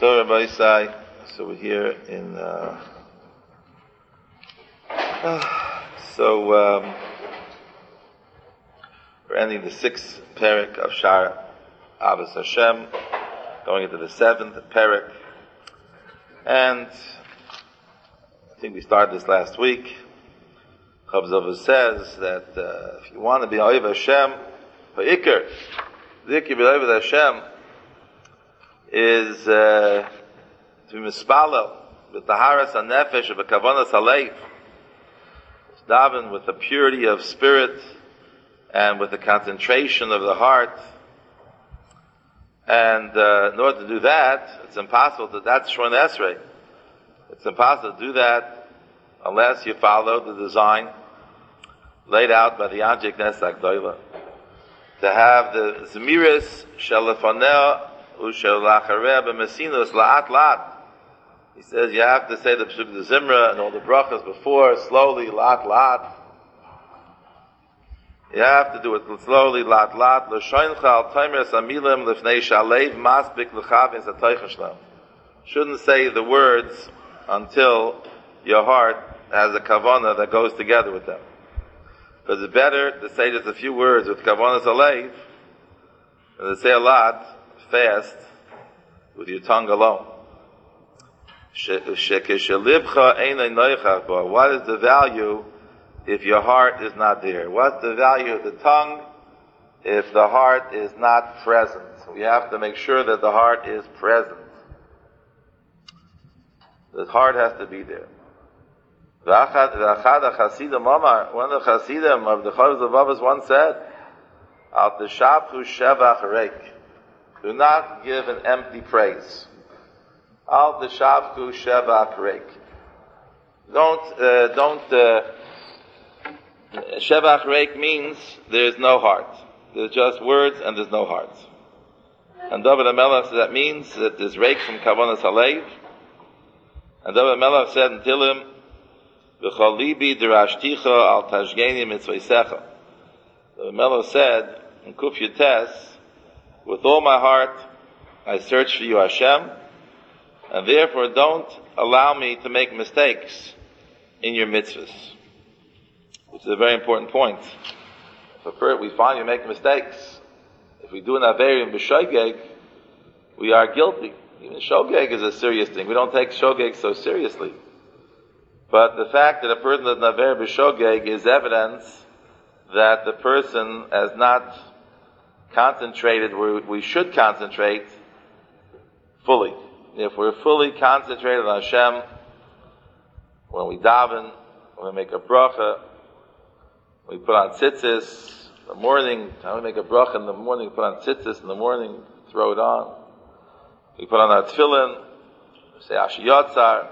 So Rabbi Isai, so we're here in, we're ending the 6th parak of Shar Avos Hashem, going into the 7th parak, and I think we started this last week. Chavzova says that if you want to be Oiv Hashem, V'ikr, the Ikr B'Oiv Hashem is to be mispalel with the haras hanefesh of a kavanas halev, daven with the purity of spirit and with the concentration of the heart. And in order to do that, it's impossible to, that's Shemona Esrei. It's impossible to do that unless you follow the design laid out by the Anshe Knesset Agdola, to have the Zemiris Shelefaneh Ushelachareh b'Mesinus la'at la'at. He says you have to say the Pesuk the Zimra and all the brachas before, slowly, la'at la'at. You have to do it slowly, la'at la'at. L'shoincha al taimer samilim lifnei shalev masbik l'chavin sataycha shlam. Shouldn't say the words until your heart has a kavanah that goes together with them. Because it's better to say just a few words with kavanah alev than to say a lot fast with your tongue alone. What is the value if your heart is not there? What's the value of the tongue if the heart is not present? We have to make sure that the heart is present. The heart has to be there. One of the Chasidim of the Chovos HaLevavos once said, Al teshavchu shevach reik. Do not give an empty praise. Al teshavchu shevach reik. Shevach reik means there's no heart. There's just words and there's no heart. And David HaMelech said that means that there's reik from kavanas halev. And David HaMelech said in Tilim, V'chol libi derashticha al tashgeni mitzvaysecha. David HaMelech said in Kuf Yutes, with all my heart, I search for you, Hashem, and therefore don't allow me to make mistakes in your mitzvahs. Which is a very important point. If we find you make mistakes, if we do an Averim b'shogeg, we are guilty. Even shogeg is a serious thing. We don't take shogeg so seriously. But the fact that a person does an Averim b'shogeg is evidence that the person has not concentrated where we should concentrate fully. If we're fully concentrated on Hashem, when we daven, when we make a bracha, we put on tzitzis in the morning, we make a bracha in the morning, put on tzitzis in the morning, throw it on. We put on our tefillin, say Ashiyotzar.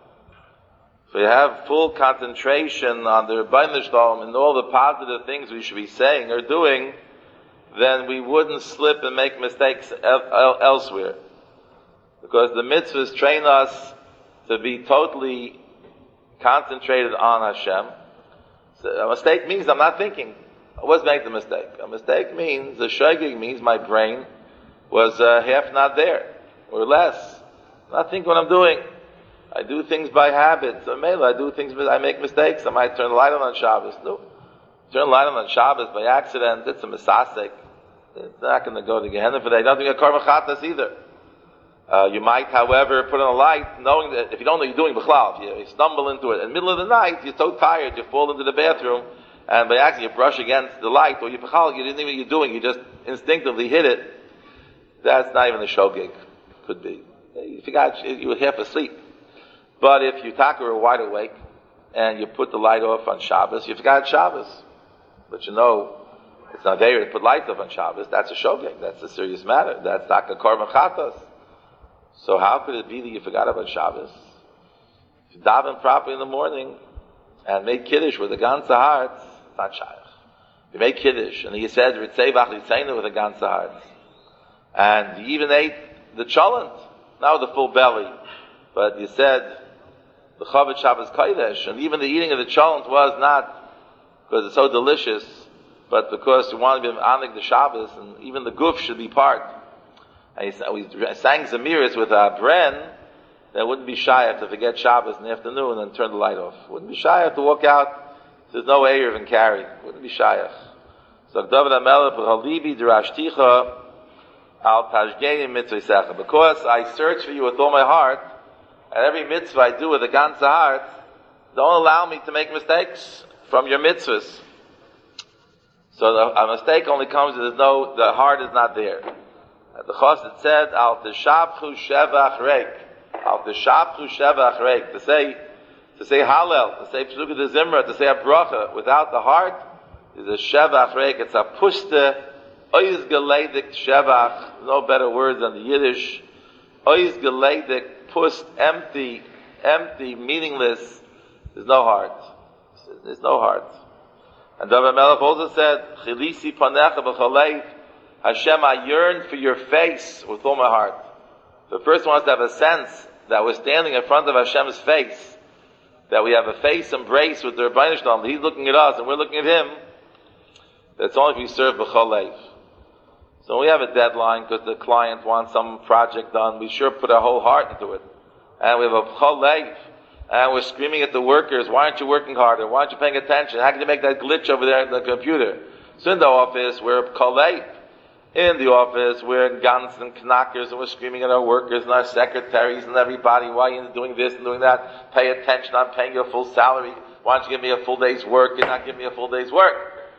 If we have full concentration on the Rebbeinu Shalom and all the positive things we should be saying or doing, then we wouldn't slip and make mistakes elsewhere. Because the mitzvahs train us to be totally concentrated on Hashem. So a mistake means I'm not thinking. I was making the mistake. A mistake means, the shogeg means my brain was half not there, or less. I'm not thinking what I'm doing. I do things by habit. So maybe I do things, I make mistakes. I might turn the light on Shabbos. No. Turn the light on Shabbos by accident, it's a misasek. It's not going to go to Gehenna for that. You don't think a karma chatas either. You might, however, put on a light, knowing that if you don't know what you're doing, b'chlal, if you stumble into it in the middle of the night, you're so tired, you fall into the bathroom, and by accident you brush against the light, or you didn't know what you're doing, you just instinctively hit it. That's not even a shogeg. Could be. You forgot, you were half asleep. But if you were wide awake, and you put the light off on Shabbos, you forgot Shabbos. But you know, it's not there to put lights off on Shabbos. That's a shogeg. That's a serious matter. That's not a korban chatas. So how could it be that you forgot about Shabbos? If you daven properly in the morning and made kiddush with a ganze heart, it's not shaykh. You made kiddush and you said ritzei v'achlitzenu with a ganze heart, and you even ate the cholent, not with a full belly, but you said the chavet Shabbos kodesh, and even the eating of the cholent was not because it's so delicious, but because you want to be honoring the Shabbos, and even the guf should be part. and we sang Zemiris with a Bren, that wouldn't be shy to forget Shabbos in the afternoon and turn the light off. Wouldn't be shy to walk out. There's no Erev and carry. Wouldn't be shy. So David HaMelech, B'chalibi D'rashticha Al Tashgeni Mitzvah. Because I search for you with all my heart, and every mitzvah I do with a ganze heart, don't allow me to make mistakes from your mitzvahs. So a mistake only comes if the heart is not there. The Chassid said, Al Teshabchu Shevach Reik. Al Teshabchu Shevach Reik. To say Hallel, to say Pesukah de Zimra, to say a bracha without the heart is a Shevach Reik. It's a puste, oiz geleidik Shevach. No better words than the Yiddish. Oiz geleidik, pust, empty, meaningless. There's no heart. There's no heart. And David HaMelech also said, Chilisi panecha b'chalev. Hashem, I yearn for your face with all my heart. The first one has to have a sense that we're standing in front of Hashem's face, that we have a face embrace with the Rebbeinu Shalom. He's looking at us and we're looking at Him. That's only if we serve b'chalev. So we have a deadline because the client wants some project done. We sure put our whole heart into it. And we have a b'chalev. And we're screaming at the workers, why aren't you working harder? Why aren't you paying attention? How can you make that glitch over there in the computer? So in the office, we're b'chalev. In the office, we're guns and knockers, and we're screaming at our workers and our secretaries and everybody, why are you doing this and doing that? Pay attention, I'm paying you a full salary. Why don't you give me a full day's work? You're not giving me a full day's work.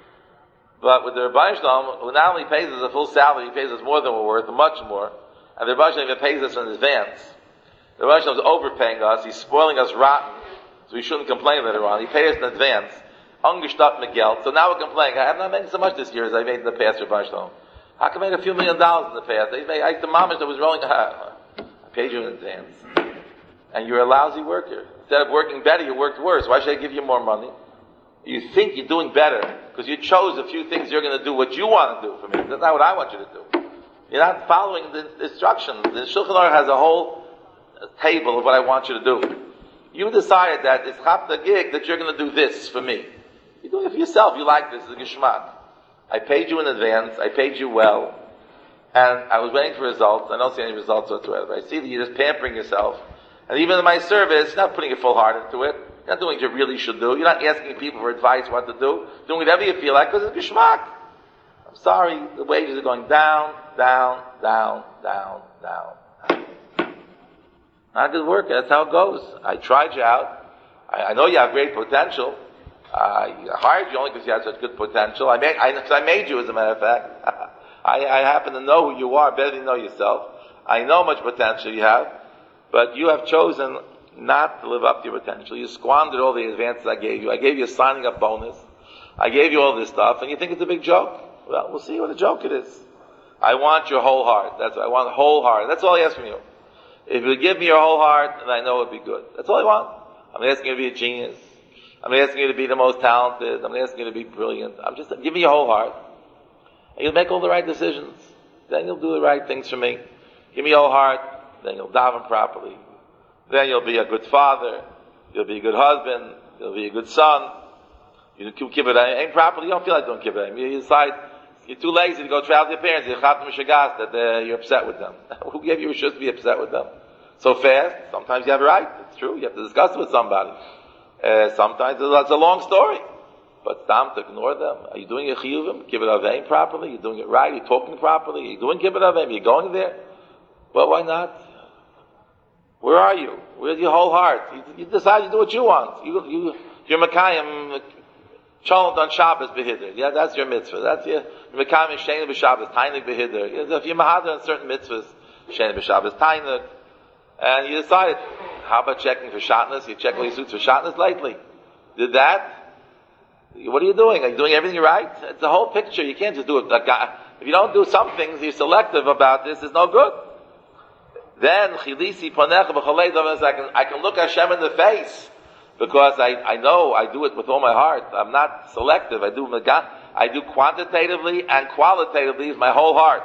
But with the Rebbeinu Shalom, who not only pays us a full salary, he pays us more than we're worth, much more. And the Rebbeinu Shalom even pays us in advance. The Rebbeinu Shalom is overpaying us, he's spoiling us rotten, so we shouldn't complain later on. He paid us in advance. Ungestatt Miguel. So now we're complaining, I have not made so much this year as I made in the past, Rebbeinu Shalom. How can I make a few $1 million in the past? The mamish that was rolling, I paid you in advance. And you're a lousy worker. Instead of working better, you worked worse. Why should I give you more money? You think you're doing better because you chose a few things you're going to do what you want to do for me. That's not what I want you to do. You're not following the instructions. The Shulchan Aruch has a whole table of what I want you to do. You decided that it's chapta gig that you're going to do this for me. You're doing it for yourself. You like this. It's a geschmack. I paid you in advance. I paid you well. And I was waiting for results. I don't see any results whatsoever. I see that you're just pampering yourself. And even in my service, you're not putting your full heart into it. You're not doing what you really should do. You're not asking people for advice what to do. Doing whatever you feel like because it's geschmack. I'm sorry. The wages are going down, down, down, down, down. Not good work. That's how it goes. I tried you out. I know you have great potential. I hired you only because you had such good potential. I made you, as a matter of fact. I happen to know who you are better than you know yourself. I know how much potential you have, but you have chosen not to live up to your potential. You squandered all the advances I gave you. I gave you a signing up bonus. I gave you all this stuff, and you think it's a big joke. Well, we'll see what a joke it is. I want your whole heart. That's what I want, whole heart. That's all I ask from you. If you give me your whole heart, then I know it'll be good. That's all I want. I'm asking you to be a genius. I'm asking you to be the most talented. I'm asking you to be brilliant. Give me your whole heart. And you'll make all the right decisions. Then you'll do the right things for me. Give me your whole heart. Then you'll daven properly. Then you'll be a good father. You'll be a good husband. You'll be a good son. You do kibbutz properly. You don't feel like doing kibbutz. You decide you're too lazy to go travel with your parents. You're upset with them. Who gave you a shus to be upset with them? So fast. Sometimes you have a right. It's true. You have to discuss it with somebody. Sometimes it's a long story. But stop to ignore them. Are you doing your chiyuvim, kibbutz avim properly? You're doing it right? You're talking properly? You're doing kibbutz avim? You're going there? Well, why not? Where are you? Where's your whole heart? You decide to do what you want. You're Mekayim, Shalom on Shabbos behidr. Yeah, that's your mitzvah. That's your Mekayim Sheni b'Shabbos, Tainik behidr. If you're Mahadar on certain mitzvahs, Sheni b'Shabbos, Tainik. And you decide, how about checking for shatnez? You check all your suits for shatnez lately. Did that? What are you doing? Are you doing everything right? It's the whole picture. You can't just do it. If you don't do some things, you're selective about this, it's no good. Then, chilisi ponecha b'cholei davar, I can look Hashem in the face, because I know I do it with all my heart. I'm not selective. I do quantitatively and qualitatively with my whole heart.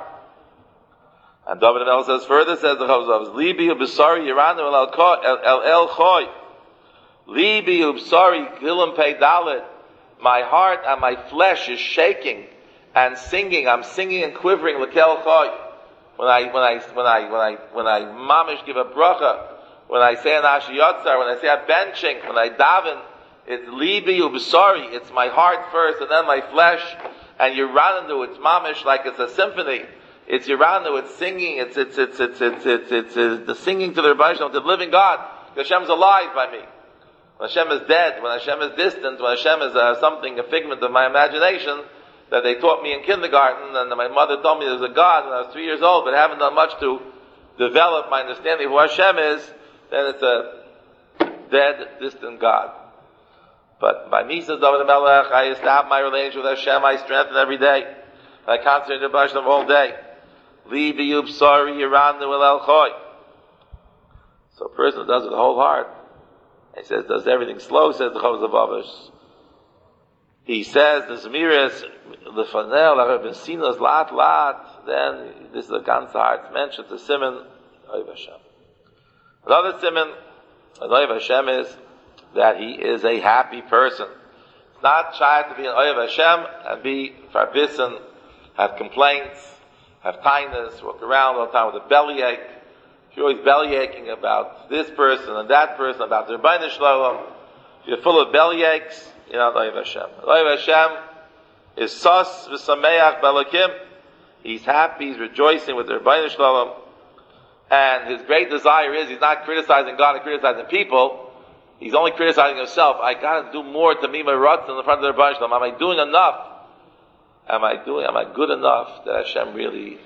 And David HaMelech says further, says the Chazal, Libi ub'sari yiranu el choy. Libi ub'sari kilim pei dalet. My heart and my flesh is shaking and singing. I'm singing and quivering l'kel choy. when I mamish give a bracha, when I say an ashiyotzar, when I say a benching, when I daven, it's libi ubesari, it's my heart first and then my flesh, and Yeranu, it's mamish like it's a symphony. It's Yeranu, it's singing, it's the singing to the Rebbe Shalom, to the living God. Hashem's alive by me. When Hashem is dead, when Hashem is distant, when Hashem is something, a figment of my imagination, that they taught me in kindergarten, and my mother told me there was a God when I was 3 years old, but I haven't done much to develop my understanding of who Hashem is, then it's a dead, distant God. But by me, says David HaMelech, I establish my relationship with Hashem, I strengthen every day. I concentrate on the Rebbe Shalom all day. Li b'yub sari yiranu el choy. So a person who does it with the whole heart, he says, does everything slow, says the Chovos HaLevavos. He says, the Zemiris, the Fanel, the Sinos, lat, then this is the ganze heart. It's mentioned the Siman, Oiv Hashem. Another Siman, Oiv Hashem is that he is a happy person. It's not shy to be an Oiv Hashem and be farbissen, have complaints, have kindness, walk around all the time with a bellyache. If you're always bellyaching about this person and that person, about the Rebbeinu Shalom, if you're full of bellyaches, you're not Oiv Hashem. Oiv Hashem is sos v'sameach b'Elokim. He's happy, he's rejoicing with the Rebbeinu Shalom, and his great desire is, he's not criticizing God and criticizing people, he's only criticizing himself. I gotta do more to meet my ruts in the front of the Rebbeinu Shalom. Am I doing enough? Am I good enough that Hashem really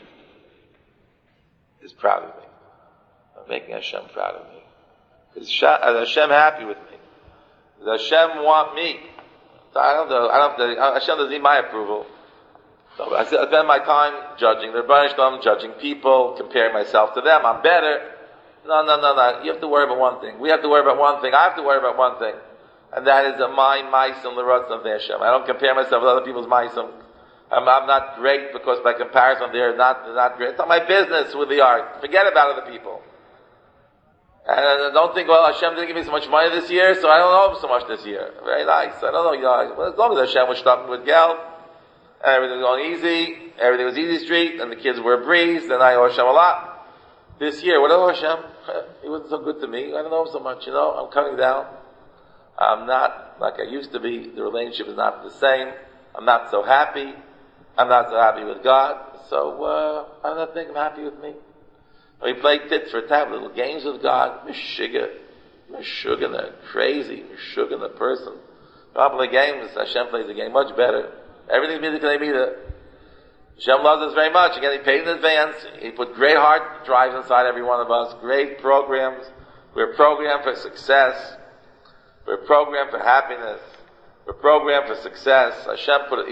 is proud of me? I'm making Hashem proud of me. Is Hashem happy with me? Does Hashem want me? So Hashem doesn't need my approval. So I spend my time judging the Rebbeinu Shalom, judging people, comparing myself to them. I'm better. No. You have to worry about one thing. We have to worry about one thing. I have to worry about one thing. And that is my ma'asim l'ratzon of Hashem. I don't compare myself with other people's ma'asim. I'm not great because by comparison they're not great. It's not my business with the art. Forget about other people. And don't think, well, Hashem didn't give me so much money this year, so I don't owe him so much this year. Very nice. I don't know, well, as long as Hashem was stopping with gel, and everything was going easy, everything was easy street, and the kids were a breeze, then I owe Hashem a lot. This year, what do I owe Hashem? He wasn't so good to me. I don't owe him so much, I'm coming down. I'm not like I used to be. The relationship is not the same. I'm not so happy. I'm not so happy with God. So, I don't think I'm happy with me. We play tit for tat, little games with God. Meshuggah, crazy, Meshuggah, the person. Probably games, Hashem plays the game much better. Everything's Midah. Hashem loves us very much. Again, He paid in advance. He put great heart drives inside every one of us. Great programs. We're programmed for success. We're programmed for happiness. We're programmed for success. Hashem put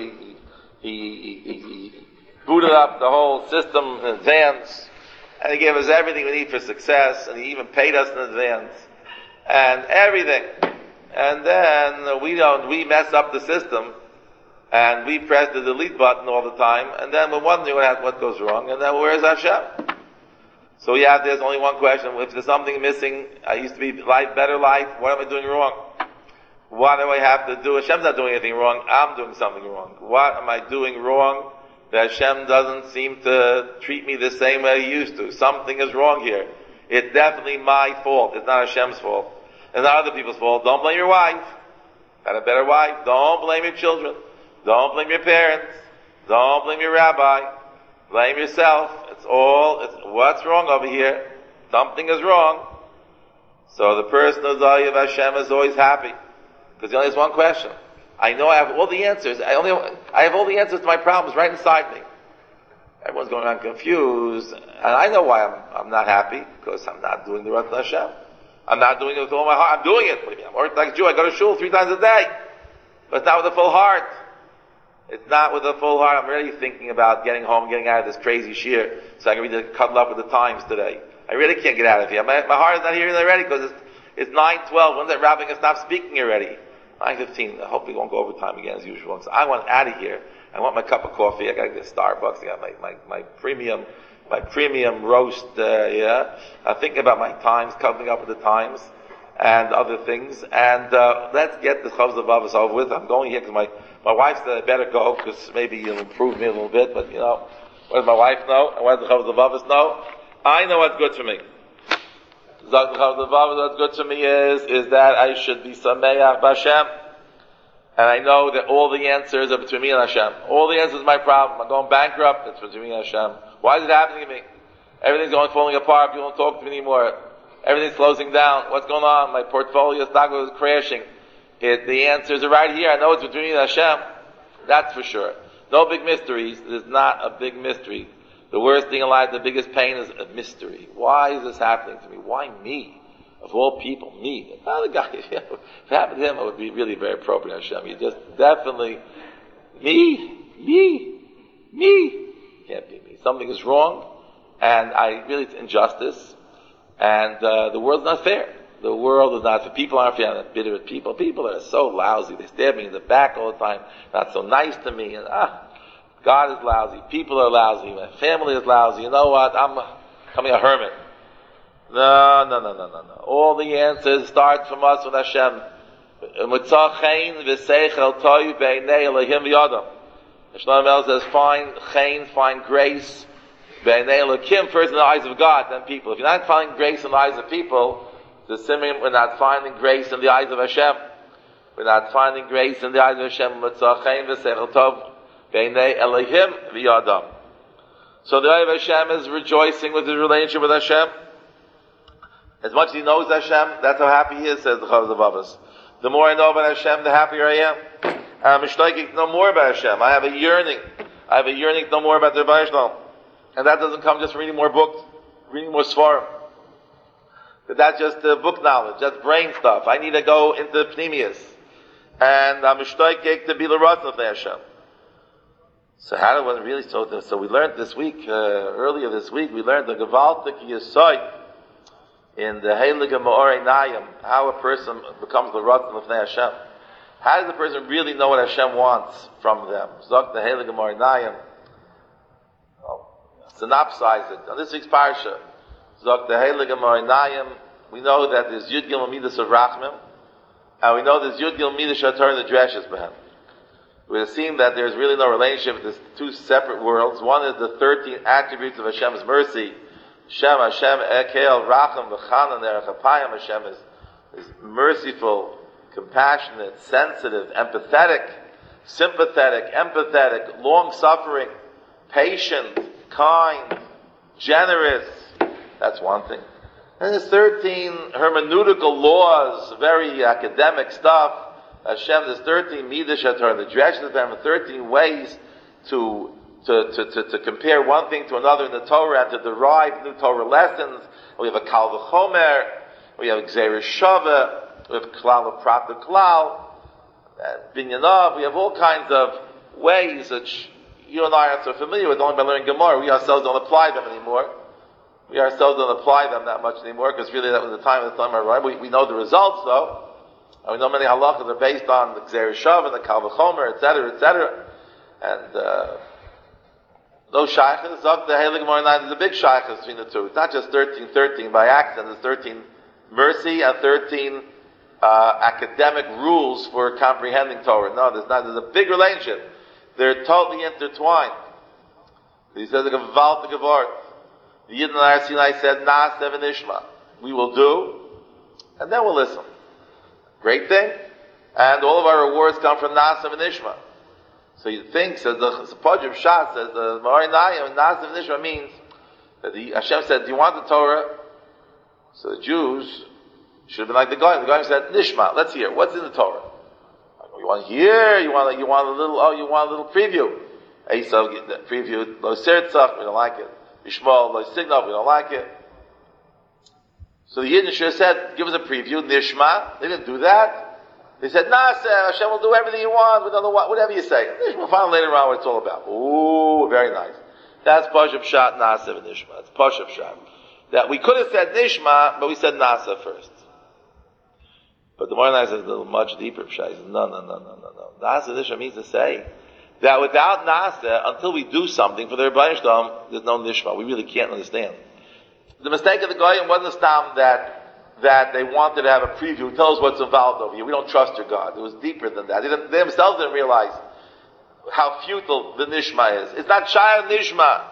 He booted up the whole system in advance. And He gave us everything we need for success, and He even paid us in advance. And everything. And then we mess up the system, and we press the delete button all the time, and then we're wondering what goes wrong, and then where's Hashem? So there's only one question. If there's something missing, I used to be better life, what am I doing wrong? What do I have to do? Hashem's not doing anything wrong, I'm doing something wrong. What am I doing wrong that Hashem doesn't seem to treat me the same way He used to? Something is wrong here. It's definitely my fault. It's not Hashem's fault. It's not other people's fault. Don't blame your wife. Got a better wife. Don't blame your children. Don't blame your parents. Don't blame your rabbi. Blame yourself. It's what's wrong over here. Something is wrong. So the person who's Oiv Hashem is always happy. Because he only has one question. I know I have all the answers. I have all the answers to my problems right inside me. Everyone's going around confused. And I know why I'm not happy. Because I'm not doing the Ratzon Hashem. I'm not doing it with all my heart. I'm doing it. What do you mean? I'm working like a Jew. I go to shul 3 times a day. But it's not with a full heart. It's not with a full heart. I'm really thinking about getting home, getting out of this crazy shir, so I can read the Cuddle Up with the Times today. I really can't get out of here. My heart is not here already because it's 9:12. When's that rabbi going to stop speaking already? 9:15. I hope we won't go over time again as usual. So I want out of here. I want my cup of coffee. I got to get Starbucks. I got my premium roast. I'm thinking about my Times, Cuddling Up with the Times, and other things. And let's get the Chovos HaLevavos over with. I'm going here because my wife said I better go because maybe you'll improve me a little bit. But What does my wife know? And what does the Chavos Levavos know? I know what's good for me. Zok the Chavos Levavos, what's good for me is that I should be Sameach B'Hashem. And I know that all the answers are between me and Hashem. All the answers is my problem. I'm going bankrupt, it's between me and Hashem. Why is it happening to me? Everything's falling apart, people don't talk to me anymore. Everything's closing down. What's going on? My portfolio stock is crashing. The answers are right here. I know it's between me and Hashem. That's for sure. No big mysteries. There's not a big mystery. The worst thing in life, the biggest pain is a mystery. Why is this happening to me? Why me? Of all people, me. If other guy, if it happened to him, it would be really very appropriate, Hashem. You just definitely, me. Can't be me. Something is wrong, and it's injustice, and the world's not fair. The world is not fair. People aren't fair. I'm bitter at people. People are so lousy. They stab me in the back all the time. Not so nice to me. And God is lousy. People are lousy. My family is lousy. You know what? I'm becoming a hermit. No. All the answers start from us with Hashem. Shlomo Melech says, find grace. First in the eyes of God, then people. If you're not finding grace in the eyes of people, the Simeon, we're not finding grace in the eyes of Hashem. We're not finding grace in the eyes of Hashem. So the eye of Hashem is rejoicing with his relationship with Hashem. As much as he knows Hashem, that's how happy he is, says the Chavos Levavos. The more I know about Hashem, the happier I am. I'm mishtaking to know more about Hashem. I have a yearning to know more about the Rebbe Shalom. And that doesn't come just from reading more books, reading more Sfarim. That's just book knowledge, that's brain stuff. I need to go into Pneumius. And I'm mishtaking to be the Ratzon of Hashem. So how do one really, so we learned this week, earlier this week, we learned the Gevaldik Yesod in the Heilige Ma'orei Nayim, how a person becomes the Ratzon of Hashem. How does a person really know what Hashem wants from them? Zok the Heilige Ma'orei Nayim. Synopsize it. On this week's parsha, Zok the Heilige Ma'orei Nayim, we know that there's Yud Gil Midas of Rachmim, and we know there's Yud Gil Midas Shatar in the Dreshes Behem. We have seen that there's really no relationship with these two separate worlds. One is the 13 attributes of Hashem's mercy. Hashem, Ekel, Racham, V'chanan, Erechapayim. Hashem is merciful, compassionate, sensitive, empathetic, sympathetic, empathetic, long-suffering, patient, kind, generous. That's one thing. And there's 13 hermeneutical laws, very academic stuff. Hashem, there's 13 midas shatar, the dreshes of them, 13 ways to compare one thing to another in the Torah and to derive new Torah lessons. We have a Kal V'chomer, we have Gzeir Shava, we have Klal of Prat Klal, Binyanav, we have all kinds of ways that you and I are so familiar with only by learning Gemara. We ourselves don't apply them anymore. We ourselves don't apply them that much anymore, because really that was the time of the Talmud. We know the results though. And we know many halachas are based on the Gzeir Shav and the Kal V'chomer, etc. And those shaykhs, the Heilige Ma'orei Nayim, there's a big shaykhs between the two. It's not just 13 by accident. There's 13 mercy and 13 academic rules for comprehending Torah. No, there's not. There's a big relationship. They're totally intertwined. He says the Gevaldik Gewort. The Yidden Har Sinai said, Na'aseh v'nishma. We will do, and then we'll listen. Great thing. And all of our rewards come from Na'aseh v'nishma. So you think, says the Pajim Shas, says the Ma'orei Nayim, Na'aseh v'nishma means that Hashem said, do you want the Torah? So the Jews should have been like the Goyim. The Goyim said, Nishma, let's hear. What's in the Torah? You want to hear? You want a little preview. Esav preview, Lo Sirtzach, we don't like it. Yishmael, Lo Signal, we don't like it. So the Yidden should have said, give us a preview, Nishma. They didn't do that. They said, Na'aseh, Hashem will do everything you want, whatever you say. We'll find later on what it's all about. Ooh, very nice. That's Pashup Shat, Na'aseh, and Nishma. That's Pashup Shat. That we could have said Nishma, but we said Na'aseh first. But the Ma'orei Nayim says a little much deeper. He says, no. Na'aseh, Nishma means to say that without Na'aseh, until we do something for the Rebbe Shalom, there's no Nishma. We really can't understand. The mistake of the Goyim wasn't stam that they wanted to have a preview. Tell us what's involved over here. We don't trust your God. It was deeper than that. They themselves didn't realize how futile the Nishma is. It's not Shaya Nishma.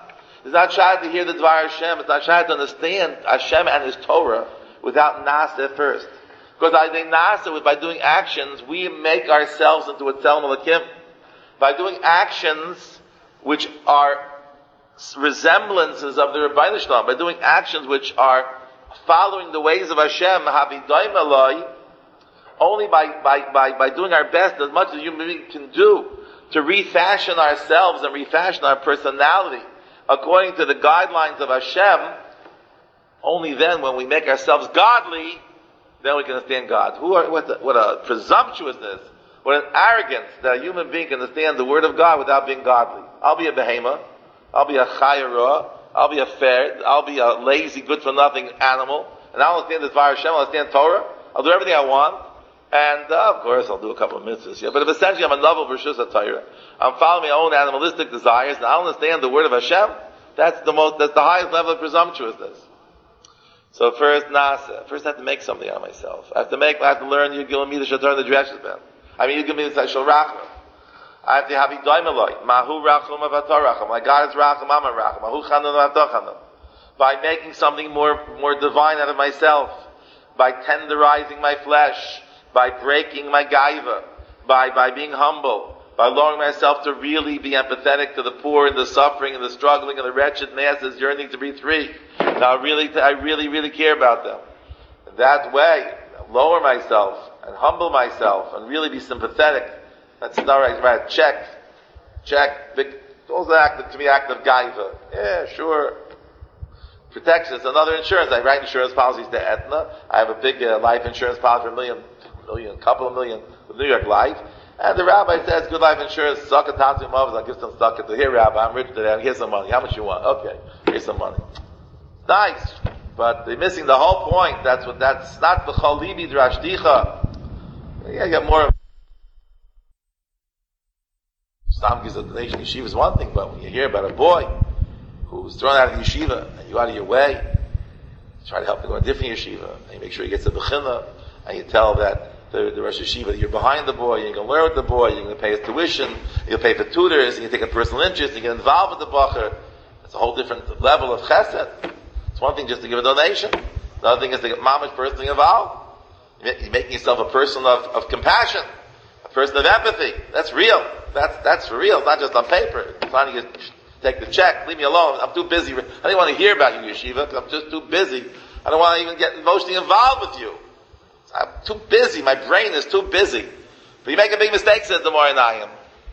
It's not shy to hear the Dvar Hashem. It's not shy to understand Hashem and His Torah without Nasa first. Because I think Nasa, by doing actions, we make ourselves into a Tzelem Elokim. By doing actions which are resemblances of the Rebbeinu Shalom, by doing actions which are following the ways of Hashem, Havidoim Eloi, only by doing our best, as much as a human being can do, to refashion ourselves and refashion our personality according to the guidelines of Hashem, only then, when we make ourselves godly, then we can understand God. What a presumptuousness, what an arrogance that a human being can understand the Word of God without being godly. I'll be a behemoth, I'll be a chayra, I'll be a ferret, I'll be a lazy, good-for-nothing animal, and I'll understand the Dvar Hashem, I'll understand Torah, I'll do everything I want, and of course I'll do a couple of mitzvahs, yeah. But if essentially I'm a novel Rishus HaTorah, I'm following my own animalistic desires, and I'll understand the Word of Hashem, that's the highest level of presumptuousness. So first, Nasa. First I have to make something out of myself. I have to learn Yigil Midah Shatar the Dreshes Ben. Yigil Midah Shal Rachma. I have to have Yidoim Eloi. Mahu Rachum Avatar Rachum. My God is Rachum, I'm a Rachum. Mahu Chanun Avatar Chanun. By making something more divine out of myself, by tenderizing my flesh, by breaking my gaiva, by being humble, by allowing myself to really be empathetic to the poor and the suffering and the struggling and the wretched masses yearning to be free. Now I really care about them. In that way, lower myself and humble myself and really be sympathetic. That's not right. Check. Those act to be act of gaiva. Yeah, sure. Protection. It's another insurance. I write insurance policies to Aetna. I have a big life insurance policy for couple of million with New York Life. And the rabbi says, good life insurance, suck it, I'll give some suck it to here, rabbi, I'm rich today, here's some money. How much you want? Okay, here's some money. Nice. But they're missing the whole point. That's not the chalibi drashticha. You gotta get more. Stam Gizadnation Yeshiva is one thing, but when you hear about a boy who's thrown out of the yeshiva, and you go out of your way, try to help him go to a different yeshiva, and you make sure he gets a bechina, and you tell that the Rosh Yeshiva that you're behind the boy, you're going to learn with the boy, you're going to pay his tuition, you'll pay for tutors, you take a personal interest, you get involved with the bacher. It's a whole different level of chesed. It's one thing just to give a donation. The other thing is to get mamish personally involved. You're making yourself a person of compassion, a person of empathy. That's real. That's for real, not just on paper. It's not you take the check, leave me alone, I'm too busy. I don't want to hear about you, Yeshiva, because I'm just too busy. I don't want to even get emotionally involved with you. I'm too busy. My brain is too busy. But you make a big mistake, says the Moranayim.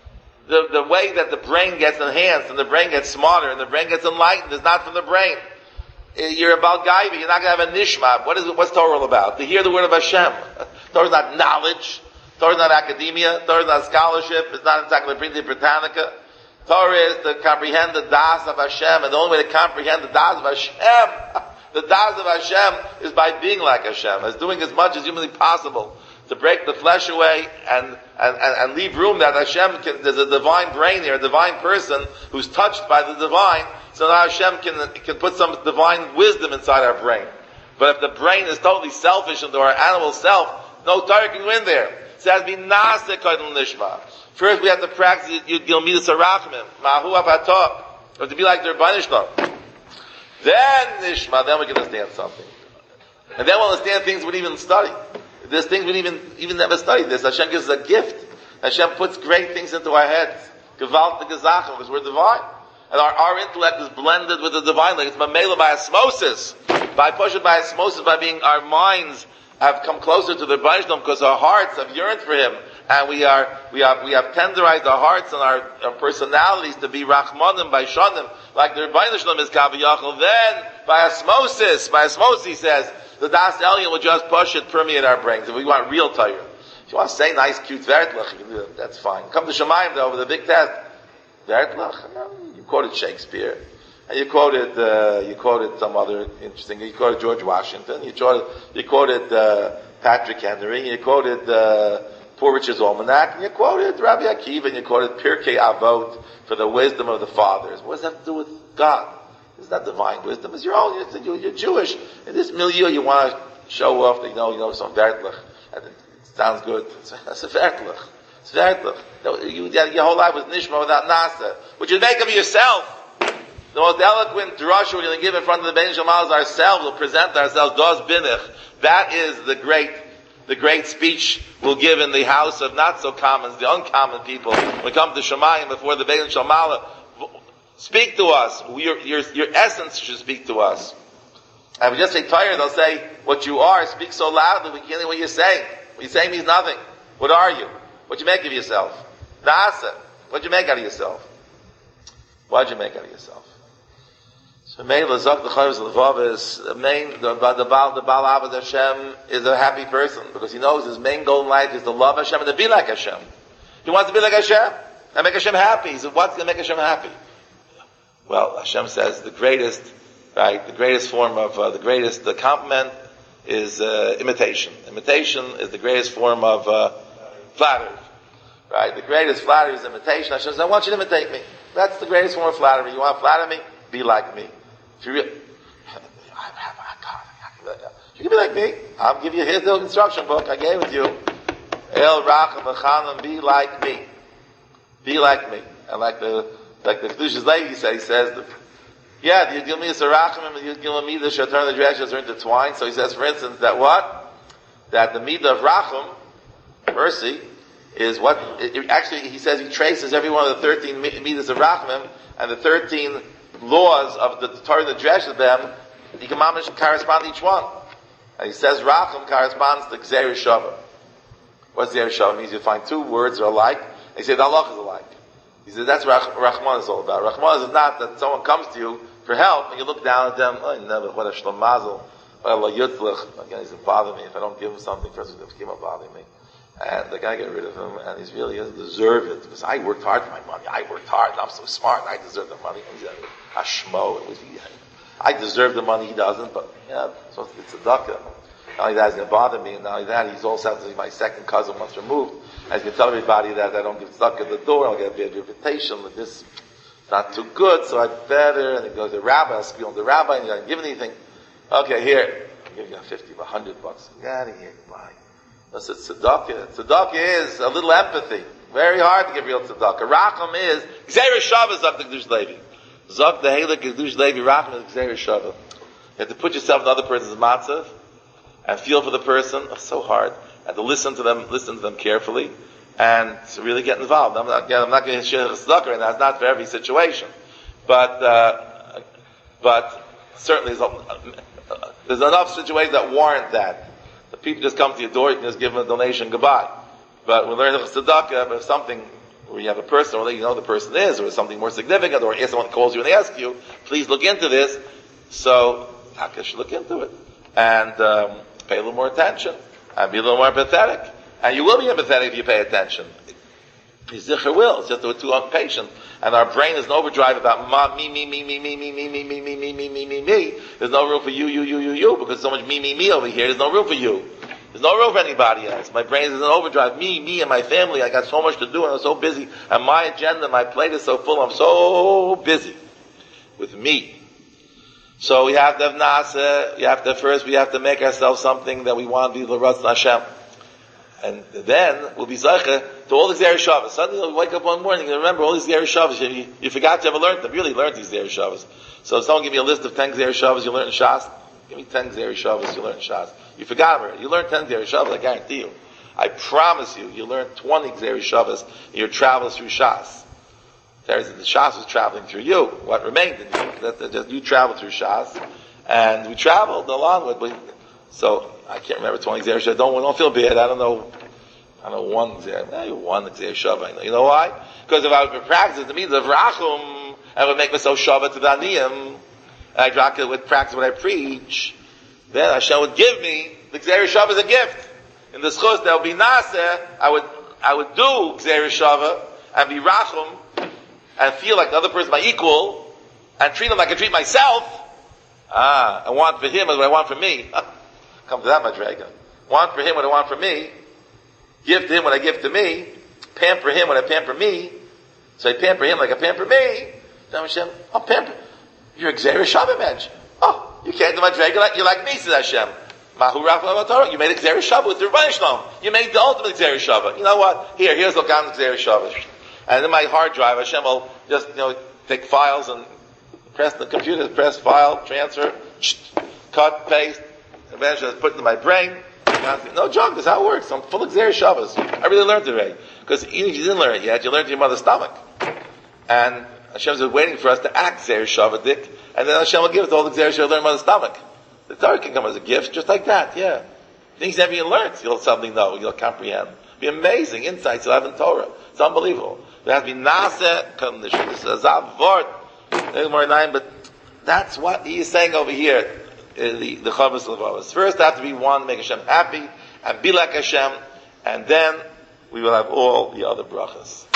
The way that the brain gets enhanced and the brain gets smarter and the brain gets enlightened is not from the brain. You're about Gaiva. You're not going to have a nishma. What's Torah all about? To hear the word of Hashem. Torah is not knowledge. Torah is not academia. Torah is not scholarship. It's not Encyclopedia Britannica. Torah is to comprehend the das of Hashem, and the only way to comprehend the das of Hashem, the das of Hashem, is by being like Hashem, as doing as much as humanly possible to break the flesh away and leave room that Hashem there's a divine brain here, a divine person who's touched by the divine, so now Hashem can put some divine wisdom inside our brain. But if the brain is totally selfish into our animal self, no Torah can win there. So it has to be nasa koydel nishma. First we have to practice Yigil Midas Harachmim, Mahu Avatah, or to be like the Rebbeinu Shalom. Then nishma, then we can understand something. And then we'll understand things we didn't even study. There's things we didn't even never studied. This Hashem gives us a gift. Hashem puts great things into our heads. Gewaltige Sachen, because we're divine. And our intellect is blended with the divine. Like it's mamela by osmosis. By osmosis, by being, our minds have come closer to the Rebbeinu Shalom because our hearts have yearned for Him. And we have tenderized our hearts and our personalities to be Rachmanim by Shonim, like the Rebbeinu Shalom is Kaviyachal. Then, by osmosis, he says, the Das Elyon will just push it, permeate our brains. If we want real Torah. If you want to say nice, cute Vertlach, you can do that. That's fine. Come to Shemayim though, with a big test. Vertlach? No, you quoted Shakespeare. And you quoted some other interesting, you quoted George Washington, you quoted Patrick Henry, you quoted Poor Richard's Almanac, and you quoted Rabbi Akiva, and you quoted Pirkei Avot for the wisdom of the fathers. What does that have to do with God? It's not divine wisdom. It's your own. You're Jewish. In this milieu, you want to show off that you know some Vertlach. And it sounds good. That's a Vertlach. It's Vertlach. Your whole life was Nishma without Nasa. Which you make of yourself. The most eloquent drasha we're going to give in front of the Bein Shamal is ourselves. We'll present ourselves. Das Binich. That is the great speech we'll give in the house of not so commons, the uncommon people. When we come to Shemayim before the Bein Shamal, speak to us. Your essence should speak to us. And we just say tired, they'll say, what you are, speak so loudly, we can't hear what you're saying. What you're saying means nothing. What are you? What'd you make of yourself? Nasa. What'd you make out of yourself? What'd you make out of yourself? So, main lazak the chayvus levav is the Baal Avodas Hashem is a happy person because he knows his main goal in life is to love Hashem and to be like Hashem. He wants to be like Hashem and make Hashem happy. He said, what's going to make Hashem happy? Well, Hashem says the greatest form of the compliment is imitation. Imitation is the greatest form of flattery. Right? The greatest flattery is imitation. Hashem says, I want you to imitate me. That's the greatest form of flattery. You want to flatter me? Be like me. If you can be like me. I'll give you, here's the instruction book. I gave it to you. El Rachem V'Chanan, be like me. Be like me. And like the Kedushas Levi said, he says, the Yigil Midas Arachim and the Yigil Midas Shatar the Dreshas are intertwined. So he says, for instance, that what? That the Midah of Rachum, mercy, is what, actually he says he traces every one of the 13 Midas of Rachmim and the 13 laws of the Torah and the Dreshas them, he can correspond to each one. And he says Rachum corresponds to Gzeir Shava. What's Gzeir Shava? It means you find two words are alike, and you say the halach is alike. He says that's what Rahman is all about. Rahman is not that someone comes to you for help, and you look down at them, oh, never, what a shlom mazel, what a la yutzlich, again, he's going to bother me. If I don't give him something, first he's going to keep on bothering me. And the guy get rid of him, and he doesn't deserve it, because I worked hard for my money. I worked hard, and I'm so smart, and I deserve the money. Hashmo, I deserve the money, he doesn't, but, so it's a dukkah. Not only that, he's going to bother me, and not only that, he's also my second cousin once removed. And he's going to tell everybody that I don't give tzedakah at the door, I'll get a bad reputation, that this is not too good, so I better, and he goes to the rabbi, I'll spiel on the rabbi, and he doesn't give anything. Okay, here, I'll give you $50, $100. Get out of here, goodbye. That's a tzedakah. Tzedakah is a little empathy. Very hard to give real tzedakah. Racham is, Gzeir Shava Zak the Kedush Levi. Zak the Heilig Kedush Levi, Racham is Gzeir Shava. You have to put yourself in other person's matzav, and feel for the person. It's so hard. And to listen to them carefully, and to really get involved. I'm not going to share tzedakah right now. It's not for every situation. But certainly there's enough situations that warrant that. The people just come to your door, you can just give them a donation, goodbye. But we learn tzedakah, but if something where you have a person, or you know the person is, or something more significant, or someone calls you and they ask you, please look into this. So, Taka should look into it. And pay a little more attention. And be a little more empathetic. And you will be empathetic if you pay attention. Your zicher will. It's just that we're too impatient. And our brain is in overdrive about me. There's no room for you, because so much me over here. There's no room for you. There's no room for anybody else. My brain is in overdrive. Me and my family. I got so much to do and I'm so busy. And my agenda, my plate is so full. I'm so busy with me. So we have to have nasa. We have to make ourselves something that we want to be l'ratz Hashem. And then we'll be zeicha to all the Gzeir Shavas. Suddenly you'll wake up one morning and remember all these Gzeir Shavas. You forgot you ever learned them. You really learned these Gzeir Shavas. So if someone give me a list of 10 Gzeir Shavas you learned in Shas, give me 10 Gzeir Shavas you learned in Shas. You forgot them already. You learned 10 Gzeir Shavas, I guarantee you. I promise you, you learned 20 Gzeir Shavas in your travels through Shas. The Shas was traveling through you. What remained in you? You traveled through Shas, and we traveled along with. So I can't remember 20 Gzeir Shavas. Don't feel bad. I don't know one Gzeir. One Gzeir Shavas. You know why? Because if I would practice the means of Rachum, I would make myself Shavah to the Aniyim, and I would practice what I preach. Then Hashem would give me the Gzeir Shavas as a gift. In the schus there would be Naseh. I would do Gzeir Shavas and be Rachum. And feel like the other person is my equal, and treat him like I treat myself. I want for him what I want for me. Come to that, Madrega. Want for him what I want for me. Give to him what I give to me. Pamper him what I pamper me. So I pamper him like I pamper me. Hashem, I'll pamper. You're a Gzeir Shavah bench. Oh, you can't do Madrega you're like me, says Hashem. Mahu Rachel Torah. You made a Gzeir Shavah with the Rebbeinu Shalom. You made the ultimate Gzeir Shavah. You know what? Here's Lokan's Gzeir Shavah. And in my hard drive, Hashem will just, take files and Press the computer, press file, transfer, cut, paste, eventually I put it in my brain. No joke, this is how it works. I'm full of Xer Shabbos. I really learned it already. Because even if you didn't learn it yet, you learned it in your mother's stomach. And Hashem is waiting for us to act Xer Shabbadik, and then Hashem will give us all the Xer Shabbos learned in mother's stomach. The Torah can come as a gift, just like that, yeah. Things never even learned, you'll suddenly know, you'll comprehend. It'll be amazing insights you'll have in Torah. It's unbelievable. There has to be Nase, Zav, Vort, but that's what he is saying over here. The Chavos Levavos. First, I have to be one, make Hashem happy, and be like Hashem, and then we will have all the other brachas.